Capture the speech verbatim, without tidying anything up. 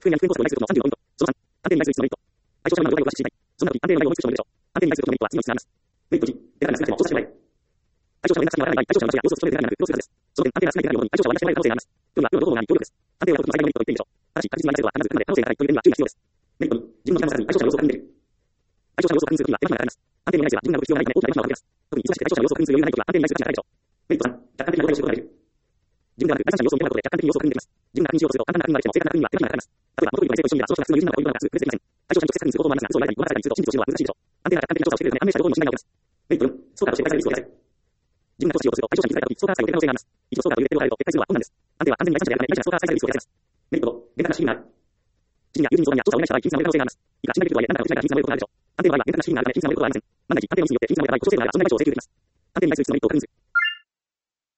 復元や復元コストを依頼することのさんじゅうごポイント。そのさん、安定に依頼する必要のメリット。対象者の了解を詳しく知りたい。そんな時、安定の内容を追求してもメリット。安定に依頼することのメリットは次のようにつながります。メリットいち、データが少なくても調査してもらえる。対象者は連絡先にわからない場合、対象者の場所や様子を調べるだけでなく、クロスデータです。その点、安定が少ないデータのように対象者は連絡してもらえる可能性があります。興味は量のどこが強力です。安定は特に最大のメリットと言っていいでしょう。ただし、確実に依頼するは必ず可能性が高いという点には注意が必要です。メリットに、自分の時間を割かずに対象者の様子を確認できる。対象者の様子を確認するときは手間暇がかかります。安定に依頼すれば自分が動く必要がないため大きな手間をかけます。特に忙しくて対象者の様子を確認する余裕がないときは安定に依頼する価値が高いでしょう。メリットさん、客観的な答えをすることができる。自分ではなく、第三者の様子を見ることで客観的に様子を確認できます。自分が確認しようとすると簡単な確認はできても正確な確認は手間暇がかかります。例えば、元々の成功一緒にいればその人がすぐに友人なのかということがすぐプレゼンできません。対象者に直接確認する方法もありますが、嘘を言われたり、ごまかされたりすると真実を知るのは難しいでしょう。安定な客観的な調査をしてくれるため、安定した情報の信頼が起きます。メリットよん、ストーカーとして介されるリスクを減らせる。自分が投資しようとすると、対象者に気づかれたとき、ストーカー扱いを受ける可能性があります。一度ストーカーというレッテルを貼られると撤回するのは困難です。安定は安全に第三者であるため、第三者がストーカー扱いされるリスクを減らせます。メリットご、厳格な指示がある。知人や友人に相談や調査をお願いした場合、金銭が漏れる可能性があります。いくら信頼できるとはいえ、何かの不信頼から金銭が漏れることがあるでしょう。安定の場合は厳格な指示があるため、金銭が漏れることはありません。万が一、安定を信用して金銭が漏れる場合、強制力があるため、その場合は自己責任であります。安定に対する必要のメリットを確認する。